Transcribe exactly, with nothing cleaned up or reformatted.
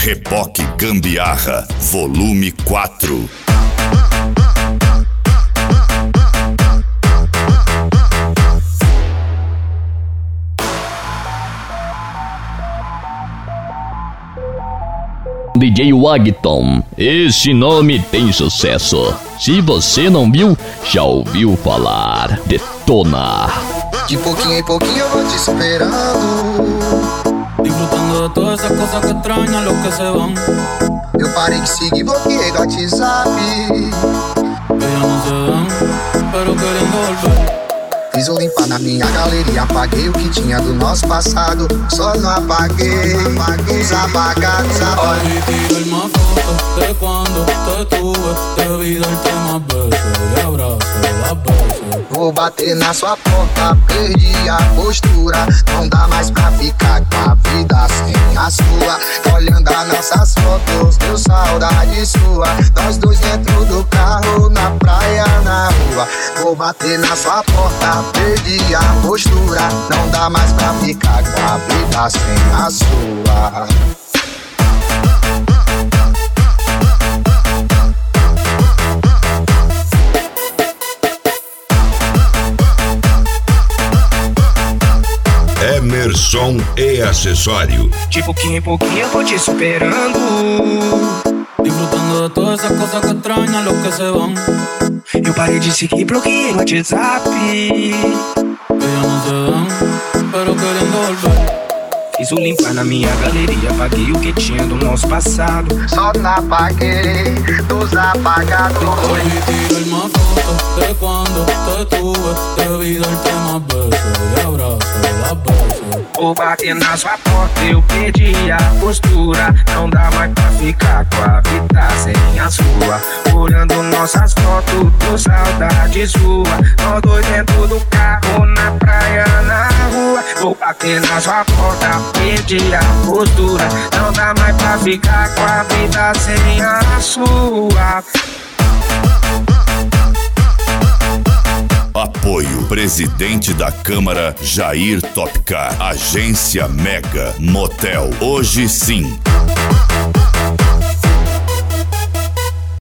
Reboque Gambiarra, volume quatro. D J Wagton, esse nome tem sucesso. Se você não viu, já ouviu falar. Detona. De pouquinho em pouquinho eu vou te esperando, disfrutando de todas esas cosas que extrañan los que se van. Eu parei de seguir, bloqueei do WhatsApp. Ellas no se dan, pero queriendo volver. Fiz um limpar na minha galeria, apaguei o que tinha do nosso passado. Só não apaguei os apagados. Hoy tiro más fotos de cuando te tuve, te vi darte más besos y abrazo las veces. Vou bater na sua porta, perdi a postura. Não dá mais pra ficar com a vida sem a sua. Olhando as nossas fotos, deu saudade sua. Nós dois dentro do carro, na praia, na rua. Vou bater na sua porta, perdi a postura. Não dá mais pra ficar com a vida sem a sua. Emerson e acessório. De pouquinho em pouquinho eu vou te superando, disfrutando de todas esas cosas que extrañan los que se van. eu parei de seguir, bloqueei no WhatsApp. Ellas no se dan, pero queriendo volver. Fiz o limpar na minha galeria, apaguei o que tinha do nosso passado. Só não apaguei dos apagados. Hoy tiro más fotos de cuando te tuve, te vi darte más besos y abrazo las veces. Vou bater na sua porta, eu perdi a postura. Não dá mais pra ficar com a vida sem a sua. Olhando nossas fotos, tô saudade sua. Nós dois dentro do carro, na praia, na rua. Vou bater na sua porta, perdi a postura. Não dá mais pra ficar com a vida sem a sua. Apoio Presidente da Câmara Jair Topcar. Agência Mega Motel. Hoje sim.